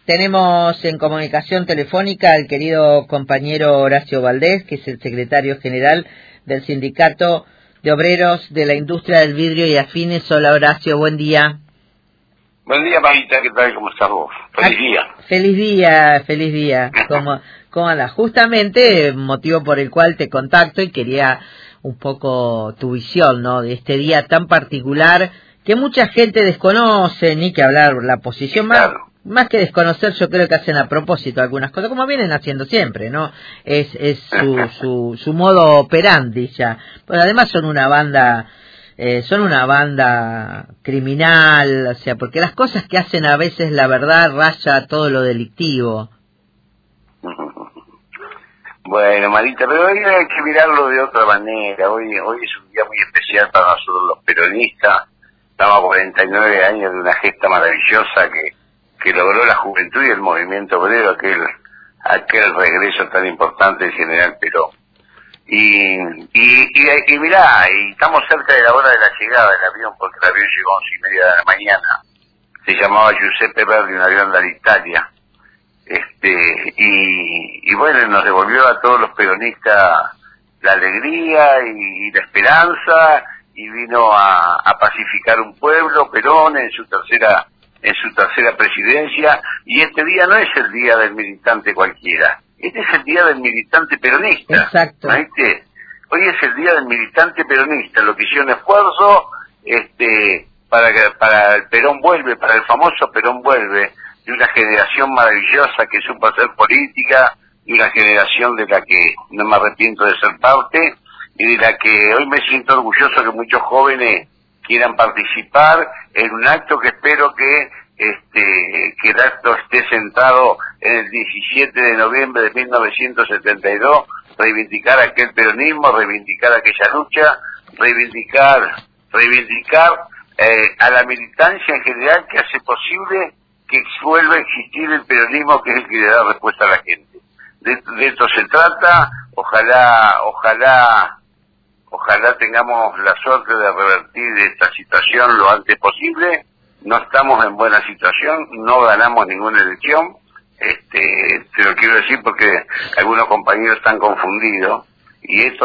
Tenemos en comunicación telefónica al querido compañero Horacio Valdés, que es el secretario general del Sindicato de Obreros de la Industria del Vidrio y Afines. Hola Horacio, buen día. Buen día, Marita, ¿qué tal? ¿Cómo estás vos? Feliz día. Feliz día. ¿Cómo andas? Justamente, motivo por el cual te contacto y quería un poco tu visión, ¿no? De este día tan particular que mucha gente desconoce, ni que hablar la posición más que desconocer, yo creo que hacen a propósito algunas cosas, como vienen haciendo siempre, ¿no? Es su modo operandi ya. Pero además son una banda criminal, o sea, porque las cosas que hacen a veces, la verdad, raya todo lo delictivo. Bueno, Marita, pero hoy hay que mirarlo de otra manera. Hoy es un día muy especial para nosotros los peronistas. Estamos a 49 años de una gesta maravillosa que logró la juventud y el movimiento obrero, aquel regreso tan importante del general Perón. Y mirá, y estamos cerca de la hora de la llegada del avión, porque el avión llegó a 11:30 de la mañana. Se llamaba Giuseppe Verdi, un avión de Alitalia. Y bueno, nos devolvió a todos los peronistas la alegría y la esperanza, y vino a pacificar un pueblo, Perón, en su tercera presidencia. Y este día no es el día del militante cualquiera, este es el día del militante peronista. Exacto. ¿Viste? Hoy es el día del militante peronista, lo que hicieron esfuerzo, para el Perón vuelve, para el famoso Perón vuelve, de una generación maravillosa que supo hacer política, y una generación de la que no me arrepiento de ser parte, y de la que hoy me siento orgulloso que muchos jóvenes quieran participar en un acto que espero que el acto esté centrado en el 17 de noviembre de 1972, reivindicar aquel peronismo, reivindicar aquella lucha, reivindicar a la militancia en general que hace posible que vuelva a existir el peronismo, que es el que le da respuesta a la gente. De esto se trata. Ojalá tengamos la suerte de revertir esta situación lo antes posible. No estamos en buena situación, no ganamos ninguna elección. Te lo quiero decir porque algunos compañeros están confundidos, y esto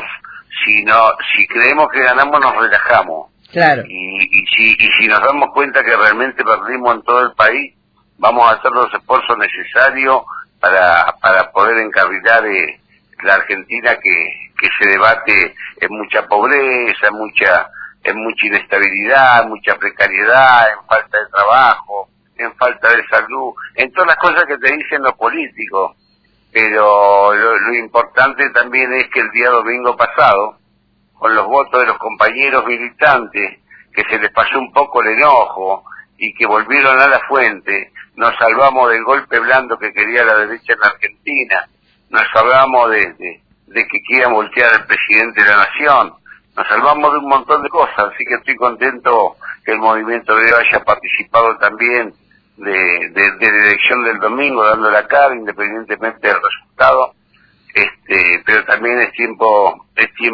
si creemos que ganamos, nos relajamos. Claro. Y si nos damos cuenta que realmente perdimos en todo el país, vamos a hacer los esfuerzos necesarios para poder encarrilar la Argentina que se debate en mucha pobreza, en mucha inestabilidad, en mucha precariedad, en falta de trabajo, en falta de salud, en todas las cosas que te dicen los políticos. Pero lo importante también es que el día domingo pasado, con los votos de los compañeros militantes, que se les pasó un poco el enojo y que volvieron a la fuente, nos salvamos del golpe blando que quería la derecha en la Argentina, nos salvamos de que quieran voltear al presidente de la nación, nos salvamos de un montón de cosas, así que estoy contento que el movimiento obrero haya participado también de la elección del domingo, dando la cara independientemente del resultado. Pero también es tiempo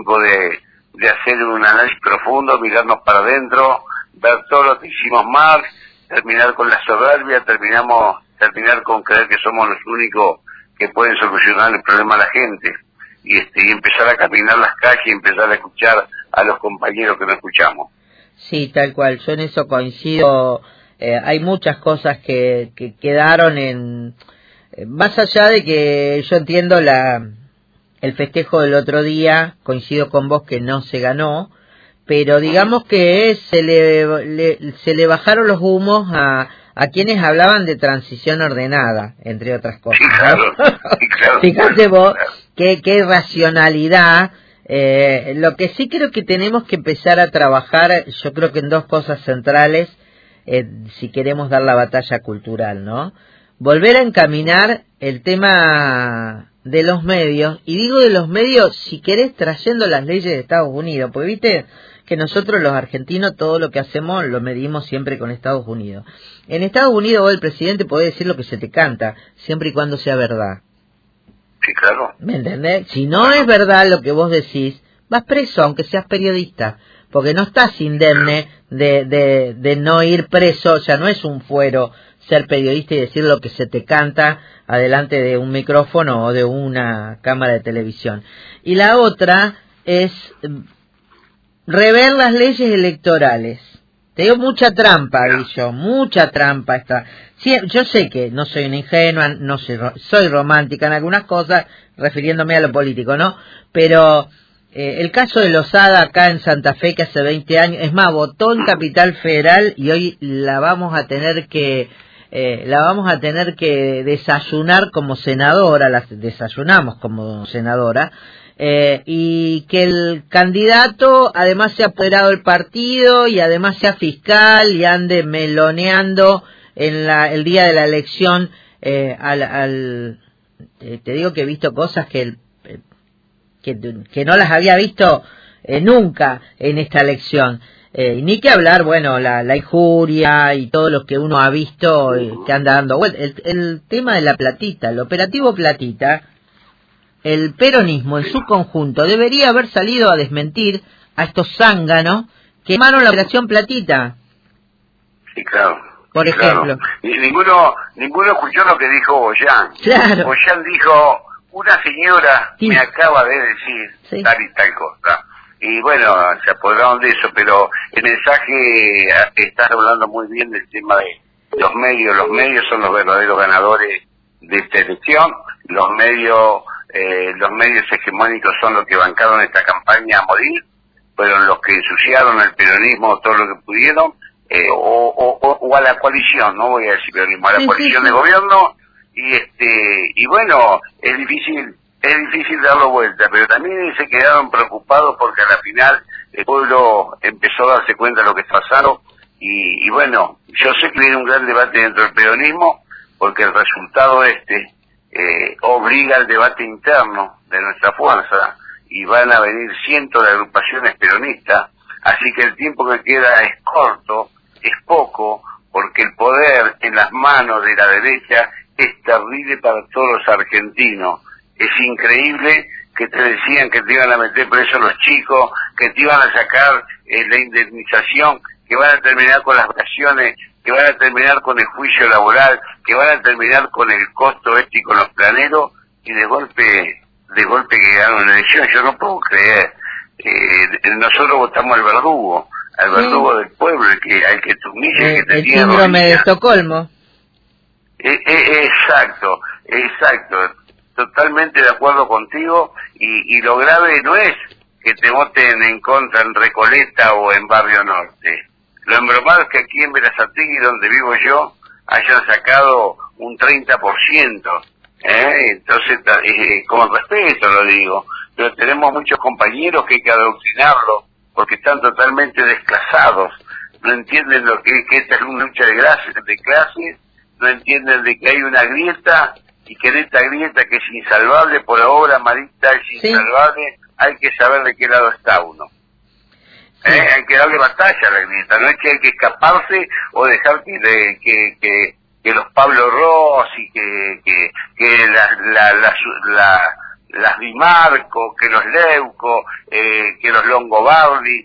de hacer un análisis profundo, mirarnos para adentro, ver todo lo que hicimos mal, terminar con la soberbia, terminar con creer que somos los únicos que pueden solucionar el problema a la gente, y empezar a caminar las calles y empezar a escuchar a los compañeros que no escuchamos. Sí, tal cual, yo en eso coincido. Hay muchas cosas que quedaron en... más allá de que yo entiendo el festejo del otro día, coincido con vos que no se ganó, pero digamos que se le bajaron los humos a quienes hablaban de transición ordenada, entre otras cosas. Sí, claro. Fíjate vos qué racionalidad. Lo que sí creo que tenemos que empezar a trabajar, yo creo que en dos cosas centrales, si queremos dar la batalla cultural, ¿no? Volver a encaminar el tema de los medios, y digo de los medios, si querés, trayendo las leyes de Estados Unidos, porque viste que nosotros los argentinos todo lo que hacemos lo medimos siempre con Estados Unidos. En Estados Unidos vos, el presidente, podés decir lo que se te canta, siempre y cuando sea verdad. Sí, claro. ¿Me entendés? Si no es verdad lo que vos decís, vas preso, aunque seas periodista, porque no estás indemne de no ir preso, ya no es un fuero, ser periodista y decir lo que se te canta adelante de un micrófono o de una cámara de televisión. Y la otra es rever las leyes electorales. Te digo mucha trampa, Grillo, mucha trampa está. Sí, yo sé que no soy una ingenua, no soy romántica en algunas cosas, refiriéndome a lo político, ¿no? Pero el caso de Lozada acá en Santa Fe, que hace 20 años, es más, votó en Capital Federal y hoy la vamos a tener que desayunar como senadora, la desayunamos como senadora, y que el candidato además se ha apoderado del partido y además sea fiscal y ande meloneando el día de la elección, te digo que he visto cosas que no las había visto nunca en esta elección. Ni que hablar, bueno, la injuria y todo lo que uno ha visto que anda dando vueltas. El tema de la platita, el operativo platita, el peronismo en su conjunto debería haber salido a desmentir a estos zánganos que llamaron la operación platita. Sí, claro. Por ejemplo. Ninguno escuchó lo que dijo Boyán. Claro. Boyán dijo, una señora sí. me acaba de decir sí. tal y tal cosa. Y bueno, se apoderaron de eso, pero el mensaje, estás hablando muy bien del tema de los medios. Los medios son los verdaderos ganadores de esta elección. Los medios hegemónicos son los que bancaron esta campaña a morir, fueron los que ensuciaron el peronismo todo lo que pudieron, o a la coalición, no voy a decir peronismo, a la coalición de gobierno, y bueno, es difícil darlo vuelta, pero también se quedaron preocupados porque a la final el pueblo empezó a darse cuenta de lo que está pasando, y bueno, yo sé que viene un gran debate dentro del peronismo, porque el resultado obliga al debate interno de nuestra fuerza, y van a venir cientos de agrupaciones peronistas, así que el tiempo que queda es corto, es poco, porque el poder en las manos de la derecha es terrible para todos los argentinos. Es increíble que te decían que te iban a meter preso los chicos, que te iban a sacar la indemnización, que van a terminar con las vacaciones, que van a terminar con el juicio laboral, que van a terminar con el costo y con los planeros, y de golpe que ganaron la elección. Yo no puedo creer. Nosotros votamos al verdugo del pueblo, al que te humilla, el que te tiene síndrome rodilla. de Estocolmo. Exacto, totalmente de acuerdo contigo, y lo grave no es que te voten en contra en Recoleta o en Barrio Norte. Lo embromado es que aquí en Berazategui, donde vivo yo, hayan sacado un 30%. Entonces, con respeto lo digo, pero tenemos muchos compañeros que hay que adoctrinarlos porque están totalmente desclasados, no entienden lo que esta es una lucha de clases, no entienden de que hay una grieta y que en esta grieta, que es insalvable por ahora, Marita, es insalvable, hay que saber de qué lado está uno. Hay que darle batalla a la grieta, no es que hay que escaparse o dejar que los Pablo Rossi, que las Di Marco, que los Leuco, que los Longobardi,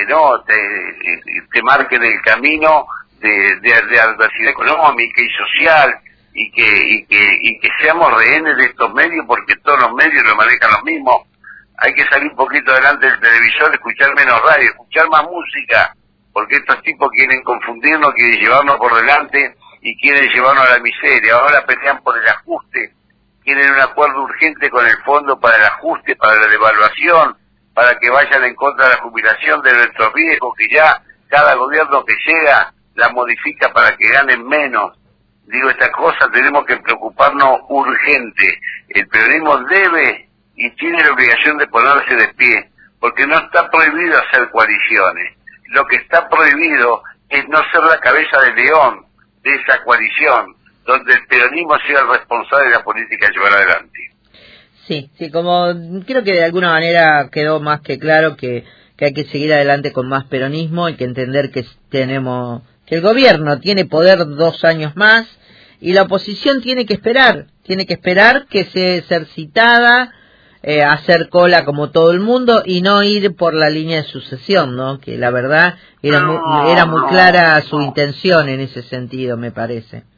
te marquen el camino de adversidad económica y social, y que seamos rehenes de estos medios, porque todos los medios lo manejan los mismos. Hay que salir un poquito delante del televisor, escuchar menos radio, escuchar más música, porque estos tipos quieren confundirnos, quieren llevarnos por delante y quieren llevarnos a la miseria. Ahora pelean por el ajuste, quieren un acuerdo urgente con el fondo para el ajuste, para la devaluación, para que vayan en contra de la jubilación de nuestros viejos, que ya cada gobierno que llega la modifica para que ganen menos. Digo, esta cosa tenemos que preocuparnos urgente. El peronismo debe y tiene la obligación de ponerse de pie, porque no está prohibido hacer coaliciones. Lo que está prohibido es no ser la cabeza de león de esa coalición, donde el peronismo sea el responsable de la política a llevar adelante. Sí, como creo que de alguna manera quedó más que claro que hay que seguir adelante con más peronismo, hay que entender que que el gobierno tiene poder 2 años más y la oposición tiene que esperar que sea citada, hacer cola como todo el mundo y no ir por la línea de sucesión, ¿no? Que la verdad era muy clara su intención en ese sentido, me parece.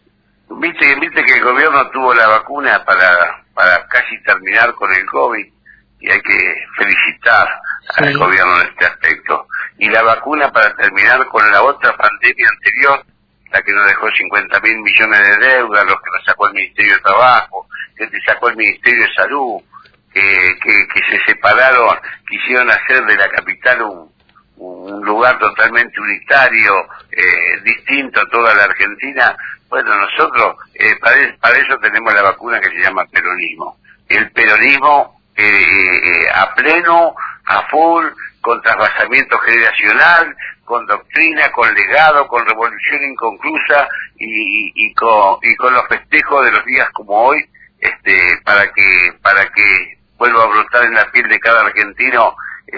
Viste que el gobierno tuvo la vacuna para casi terminar con el COVID, y hay que felicitar al gobierno en este aspecto. Y la vacuna para terminar con la otra pandemia anterior, la que nos dejó 50.000 millones de deuda, los que nos sacó el Ministerio de Trabajo, que te sacó el Ministerio de Salud, que se separaron, quisieron hacer de la capital un lugar totalmente unitario, distinto a toda la Argentina. Bueno, nosotros para eso tenemos la vacuna que se llama peronismo. El peronismo a pleno, a full, con trasvasamiento generacional, con doctrina, con legado, con revolución inconclusa y con los festejos de los días como hoy, para que vuelva a brotar en la piel de cada argentino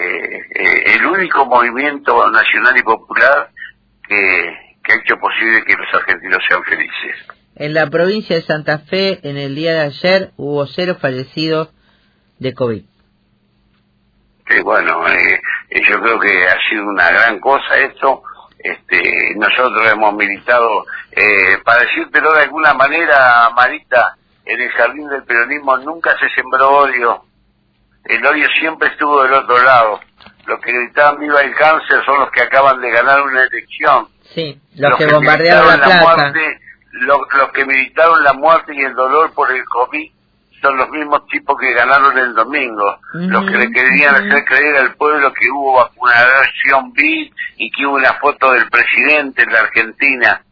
el único movimiento nacional y popular que ha hecho posible que los argentinos sean felices. En la provincia de Santa Fe, en el día de ayer, hubo 0 fallecidos de COVID. Sí, bueno, yo creo que ha sido una gran cosa esto. Nosotros hemos militado, para decírtelo de alguna manera, Marita, en el jardín del peronismo nunca se sembró odio. El odio siempre estuvo del otro lado. Los que gritaban viva el cáncer son los que acaban de ganar una elección. Sí, los que bombardearon la plaza. Muerte, los que militaron la muerte y el dolor por el COVID son los mismos tipos que ganaron el domingo. Los que le querían hacer creer al pueblo que hubo vacunación VIP y que hubo una foto del presidente en la Argentina.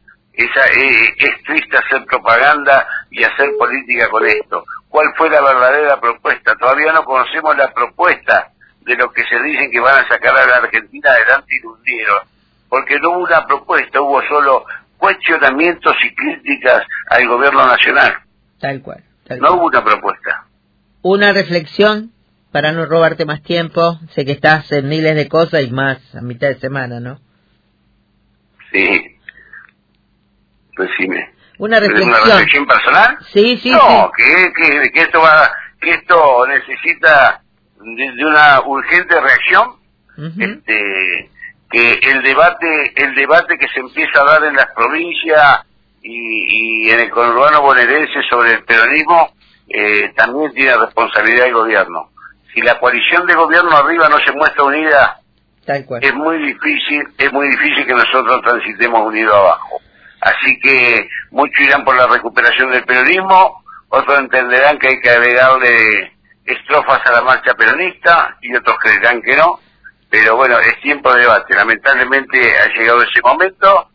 Es triste hacer propaganda y hacer política con esto. ¿Cuál fue la verdadera propuesta? Todavía no conocemos la propuesta de lo que se dicen que van a sacar a la Argentina adelante y hundieron. Porque no hubo una propuesta, hubo solo cuestionamientos y críticas al gobierno nacional. Tal cual. No hubo una propuesta. Una reflexión para no robarte más tiempo. Sé que estás en miles de cosas y más a mitad de semana, ¿no? Sí. Decime. Una reflexión. ¿Una reflexión personal? Sí, sí, no, sí. Que esto necesita de una urgente reacción. Que el debate que se empieza a dar en las provincias y en el conurbano bonaerense sobre el peronismo también tiene responsabilidad el gobierno. Si la coalición de gobierno arriba no se muestra unida, tal cual, es muy difícil que nosotros transitemos unidos abajo. Así que muchos irán por la recuperación del peronismo, otros entenderán que hay que agregarle estrofas a la marcha peronista y otros creerán que no. Pero bueno, es tiempo de debate. Lamentablemente ha llegado ese momento,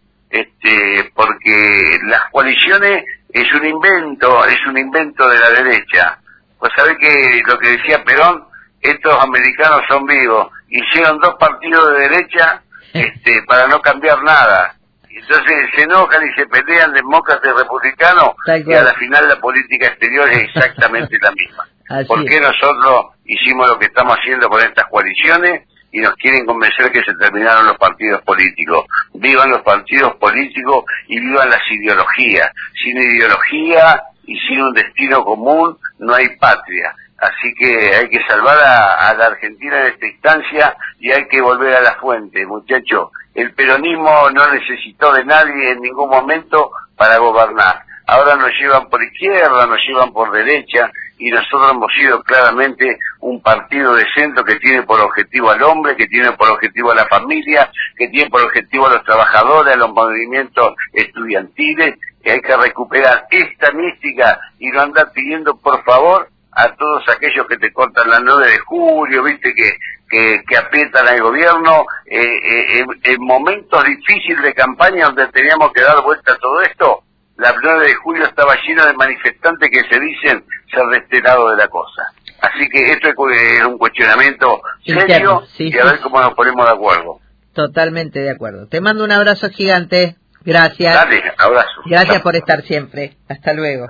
porque las coaliciones es un invento de la derecha. Pues sabés que lo que decía Perón, estos americanos son vivos. Hicieron 2 partidos de derecha, para no cambiar nada. Entonces se enojan y se pelean demócratas y republicanos, y a la final la política exterior es exactamente la misma. ¿Por qué nosotros hicimos lo que estamos haciendo con estas coaliciones? Y nos quieren convencer que se terminaron los partidos políticos. Vivan los partidos políticos y vivan las ideologías. Sin ideología y sin un destino común no hay patria. Así que hay que salvar a la Argentina en esta instancia y hay que volver a la fuente, muchachos. El peronismo no necesitó de nadie en ningún momento para gobernar. Ahora nos llevan por izquierda, nos llevan por derecha, y nosotros hemos sido claramente un partido de centro que tiene por objetivo al hombre, que tiene por objetivo a la familia, que tiene por objetivo a los trabajadores, a los movimientos estudiantiles, que hay que recuperar esta mística y no andar pidiendo por favor a todos aquellos que te cortan la 9 de julio, viste, que aprietan al gobierno, en momentos difíciles de campaña donde teníamos que dar vuelta a todo esto. La 9 de julio estaba llena de manifestantes que se dicen ser de este lado de la cosa. Así que esto es un cuestionamiento serio, y a ver cómo nos ponemos de acuerdo. Totalmente de acuerdo. Te mando un abrazo gigante. Gracias. Dale, abrazo. Gracias por estar siempre. Hasta luego.